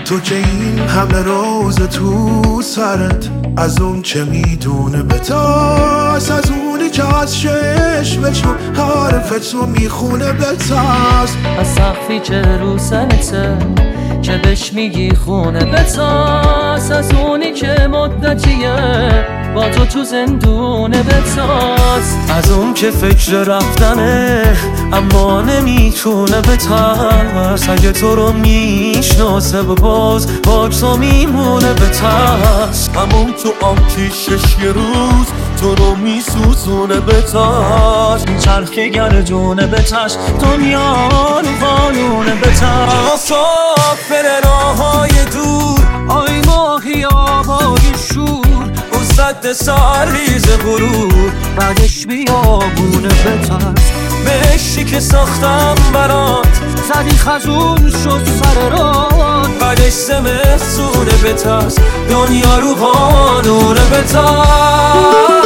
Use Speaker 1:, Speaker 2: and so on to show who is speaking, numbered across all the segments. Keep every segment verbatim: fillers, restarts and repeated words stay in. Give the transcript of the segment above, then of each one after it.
Speaker 1: تو که این همه روز تو سرت، از اون چه میدونه بتاس، از اونی که از چشمشون حرفت رو میخونه بتاس،
Speaker 2: از سقفی که رو سرته که بهش میگی خونه بتاس، از اونی که مدتیه با تو تو زندونه بتاس،
Speaker 3: از اون که فکر رفتنه اما نمیتونه بترس، اگه تو رو میشناسه باز با تو میمونه بترس، همون تو آتیشش یه روز تو رو میسوزونه بترس، چرخه گردونه بترس، دنیا رو قانونه بترس، مسافر راههای دور آی ماهی آبای شور، صد سرریز غرور بعدش بیابونه بترس، بهشتی که ساختم برات زدی خزون شد سر رات، بعدش زمستونه بترس، دنیا رو قانونه بترس.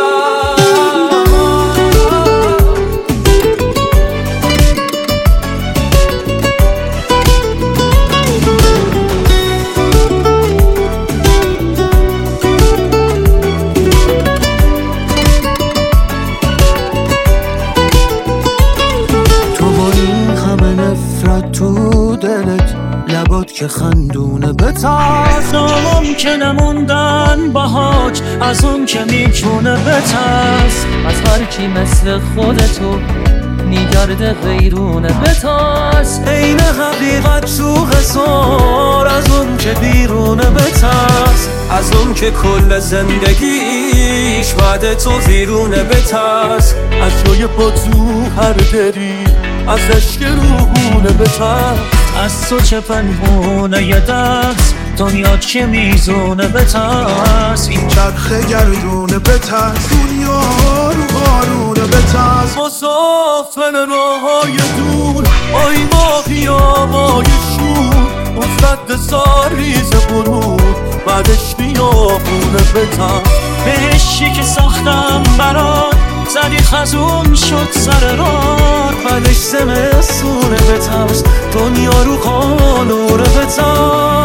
Speaker 3: تو دلت لبات که خندونه بترس، ناممکنه موندن باهاش از اون که میتونه بترس،
Speaker 2: از هر کی مثل خودتو میگرده غیرونه بترس،
Speaker 3: عین حقیقت تو حصار از اون که بیرونه بترس، از اون که کل زندگیش بعد تو ویرونه بترس، از جای با تو هر دری ازش که روحونه بترس، از تو چه پنهونه یه دست دنیا که میزونه بترس،
Speaker 1: این چرخه گردونه بترس، دنیا رو قانونه بترس،
Speaker 3: مسافر راههای دور آی ماهی آبای شور، اون صد ساریز غرور بعدش بیابونه بترس، بهشتی که ساختم برات زدی خزون شد سر رات، بعدش زمستونه بترس، دنیا رو قانونه بترس.